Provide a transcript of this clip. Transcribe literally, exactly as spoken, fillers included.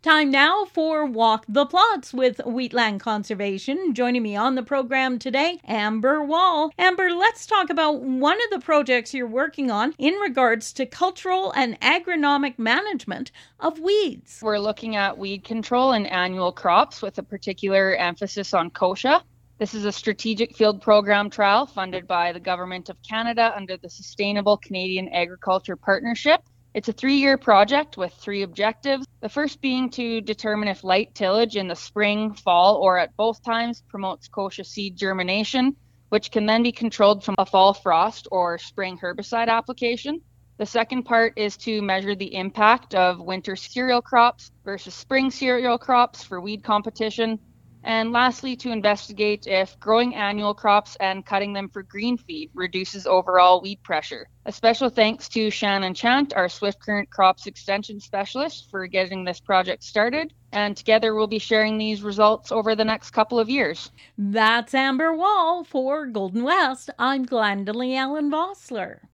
Time now for Walk the Plots with Wheatland Conservation. Joining me on the program today, Amber Wall. Amber, let's talk about one of the projects you're working on in regards to cultural and agronomic management of weeds. We're looking at weed control in annual crops with a particular emphasis on kochia. This is a strategic field program trial funded by the Government of Canada under the Sustainable Canadian Agriculture Partnership. It's a three-year project with three objectives. The first being to determine if light tillage in the spring, fall, or at both times promotes kochia seed germination, which can then be controlled from a fall frost or spring herbicide application. The second part is to measure the impact of winter cereal crops versus spring cereal crops for weed competition. And lastly, to investigate if growing annual crops and cutting them for green feed reduces overall weed pressure. A special thanks to Shannon Chant, our Swift Current Crops Extension Specialist, for getting this project started. And together we'll be sharing these results over the next couple of years. That's Amber Wall for Golden West. I'm Glendalee Allen Vossler.